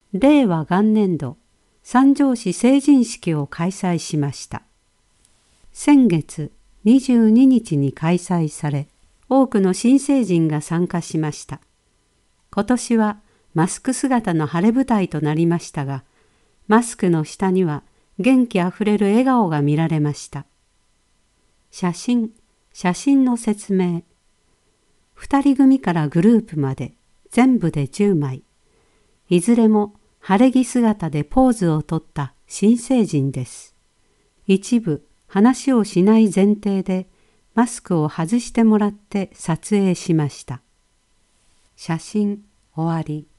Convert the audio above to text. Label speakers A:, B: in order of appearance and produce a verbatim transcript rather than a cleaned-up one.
A: 令和元年度三条市成人式を開催しました。先月にじゅうににちに開催され、多くの新成人が参加しました。今年はマスク姿の晴れ舞台となりましたが、マスクの下には元気あふれる笑顔が見られました。写真、写真の説明。二人組からグループまで全部でじゅうまい。いずれも晴れ着姿でポーズをとった新成人です。一部話をしない前提でマスクを外してもらって撮影しました。写真終わり。